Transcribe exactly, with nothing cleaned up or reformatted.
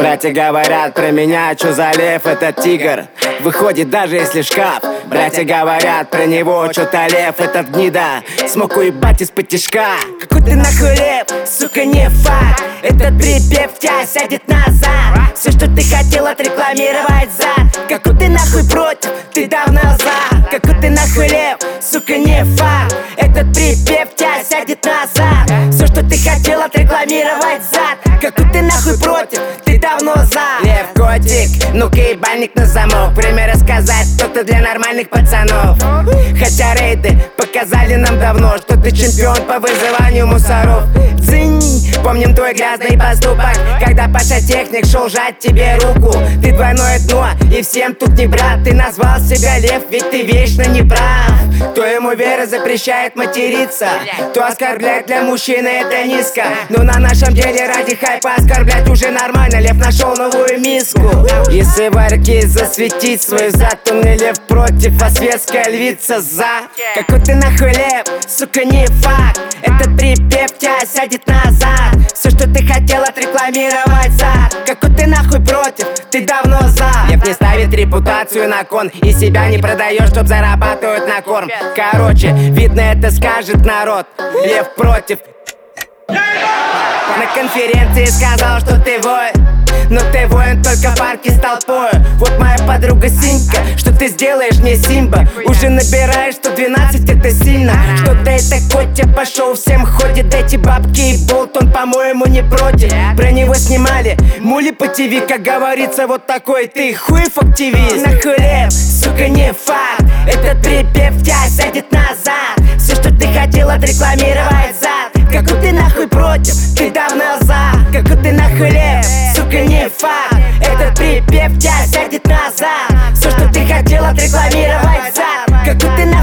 Братья говорят про меня, чё за лев этот тигр. Выходит, даже если шкаф. Братья говорят про него, чё-то лев этот гнида. Смог уебать из-под тишка. Какой ты нахуй лев, сука, не факт. Этот припев тебя сядет назад. Все, что ты хотел отрекламировать зад. Какой ты нахуй против, ты давно за. Какой ты нахуй лев, сука, не факт. Этот припев тебя сядет назад. Все, что ты хотел отрекламировать зад. Какой ты нахуй против, ты давно за. Лев котик, ну-ка ебальник на замок. Время рассказать что-то для нормальных пацанов. Хотя рейды показали нам давно, что ты чемпион по вызыванию мусоров. Дзынь, помним твой грязный поступок, когда Паша Техник шел жать тебе руку. Ты двойное дно и всем тут не брат. Ты назвал себя лев, ведь ты вечно не прав. То ему вера запрещает материться, то оскорблять для мужчины это низко. Но на нашем деле ради хайпа оскорблять уже нормально. Лев нашел новую миску. Если варки засветить свой зад, то не лев против, а светская львица за. Какой ты нахуй лев, сука, не факт. Этот припев тебя сядет назад. Все, что ты хотел отрекламировать зад. Какой ты нахуй против, ты давно за. Лев не ставит репутацию на кон и себя не продаешь, чтоб зарабатывать на корм. Короче, видно, это скажет народ. Лев против. На конференции сказал, что ты воин, но ты воин только в парке с толпой. Вот моя подруга Синька, что ты сделаешь мне Симба? Уже набираешь сто двенадцать, это сильно. Что-то это Котя пошел, всем ходит. Дайте бабки и болт, он, по-моему, не против. Про него снимали мули по ТВ, как говорится, вот такой ты хуев активист. Нахуй лев, сука, не факт. Этот припев тебя сядет назад. Все, что ты хотел отрекламировать зад. Какой ты нахуй против, ты давно за. Какой ты нахуй лев, сука, не факт. Этот припев тебя сядет назад. Все, что ты хотел отрекламировать зад. Какой ты нахуй